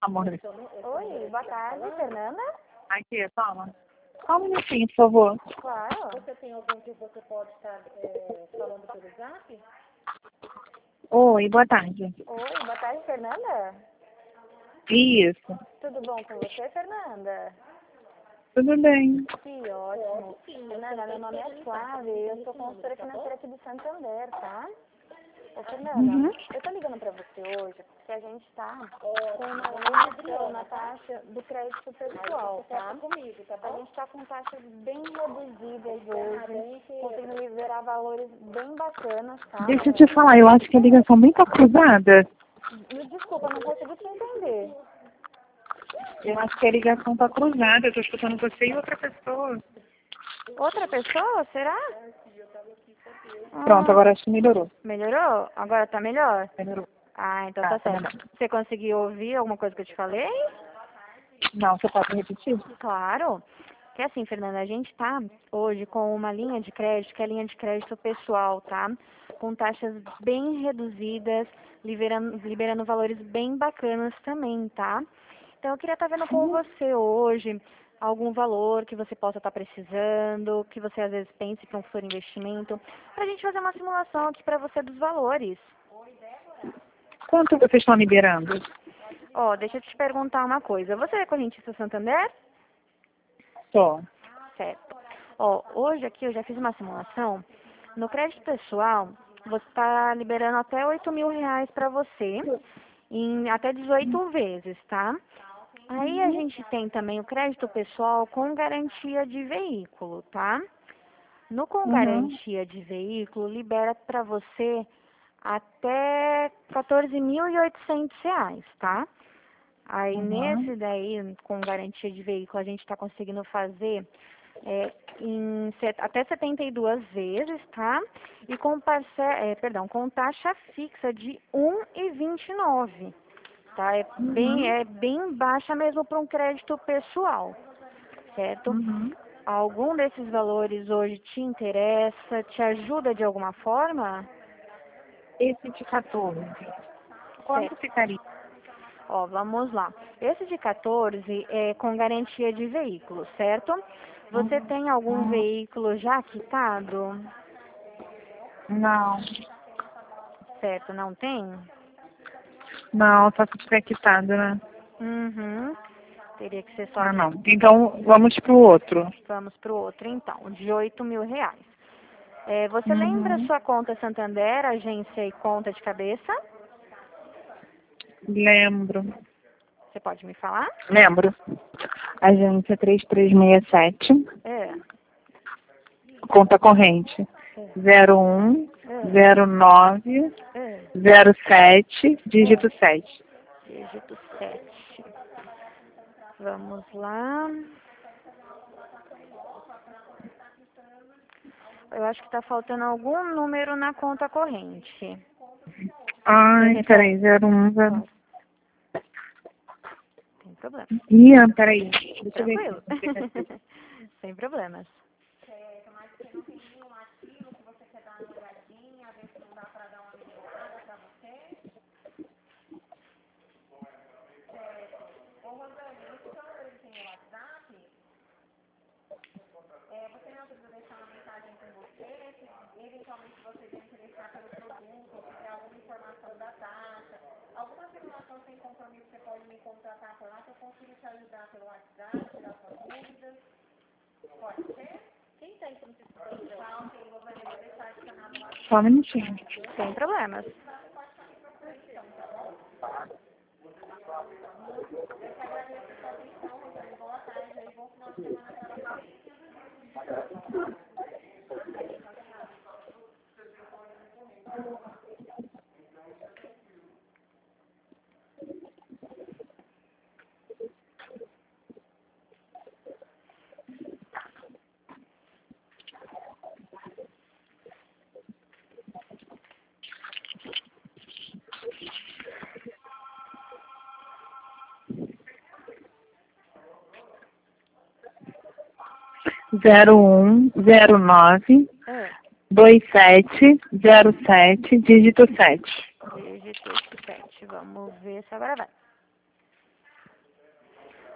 Amor. Oi, boa tarde, Fernanda? Aqui, toma. Só um minutinho, por favor. Claro. Você tem algum que você pode estar falando pelo zap? Oi, boa tarde. Oi, boa tarde, Fernanda? Isso. Tudo bom com você, Fernanda? Tudo bem. Que ótimo. Fernanda, meu nome é Flávia e eu sou consultora financeira aqui do Santander, tá? Ô, Fernanda, eu tô ligando pra você hoje porque a gente tá com uma redução na taxa do crédito pessoal, tá? Comigo, tá A bom? gente tá com taxas bem reduzidas hoje, conseguindo liberar valores bem bacanas, tá? Deixa eu te falar, eu acho que a ligação bem tá cruzada. Me desculpa, não consegui te entender. Eu acho que a ligação tá cruzada. Eu tô escutando você e outra pessoa. Outra pessoa, será? Pronto, agora acho que melhorou. Melhorou? Agora tá melhor? Melhorou. Ah, então Tá tá melhor. certo. Você conseguiu ouvir alguma coisa que eu te falei? Não, você pode repetir? Claro. Que assim, Fernanda, a gente tá hoje com uma linha de crédito, que é a linha de crédito pessoal, tá? Com taxas bem reduzidas, liberando valores bem bacanas também, tá? Então eu queria estar vendo com você hoje algum valor que você possa estar precisando, que você às vezes pense para um futuro investimento, para a gente fazer uma simulação aqui para você dos valores. Quanto vocês estão liberando? Ó, deixa eu te perguntar uma coisa. Você é correntista Santander? Só. Certo. Ó, hoje aqui eu já fiz uma simulação. No crédito pessoal, você está liberando até R$ 8.000 para você, em até 18 vezes, tá? Aí a gente tem também o crédito pessoal com garantia de veículo, tá? No com garantia de veículo, libera para você até R$ 14.800, tá? Aí nesse daí, com garantia de veículo, a gente está conseguindo fazer até 72 vezes, tá? E com com taxa fixa de 1,29, tá? É bem baixa mesmo para um crédito pessoal, certo? Algum desses valores hoje te interessa, te ajuda de alguma forma? Esse de 14. Quanto Certo. ficaria? Ó, vamos lá. Esse de 14 é com garantia de veículo, certo? Você tem algum veículo já quitado? Não. Certo, não tem? Não, só se tiver quitado, né? Uhum. Teria que ser só. Ah, não. Então, vamos pro outro. Vamos para o outro, então, de R$ 8.000. Você lembra sua conta Santander, agência e conta de cabeça? Lembro. Você pode me falar? Lembro. Agência 3367. É. Conta corrente. 01 09 É. 07, dígito 7. Dígito 7. Vamos lá. Eu acho que está faltando algum número na conta corrente. Ai, peraí, 01, 0. Sem problema. Ih, peraí. Deixa eu ver Tranquilo. aqui. Sem problemas. Só um minutinho. Sem problemas. Zero 09 27 07, dígito 7. Dígito 7. Vamos ver se agora vai.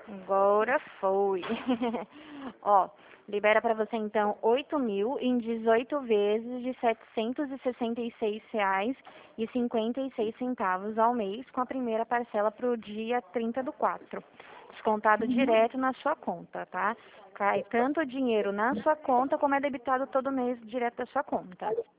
Agora foi. Ó, libera para você então 8.000 em 18 vezes de R$ 766,56 ao mês, com a primeira parcela para o dia 30/4. Descontado direto na sua conta, tá? Cai tanto o dinheiro na sua conta como é debitado todo mês direto da sua conta.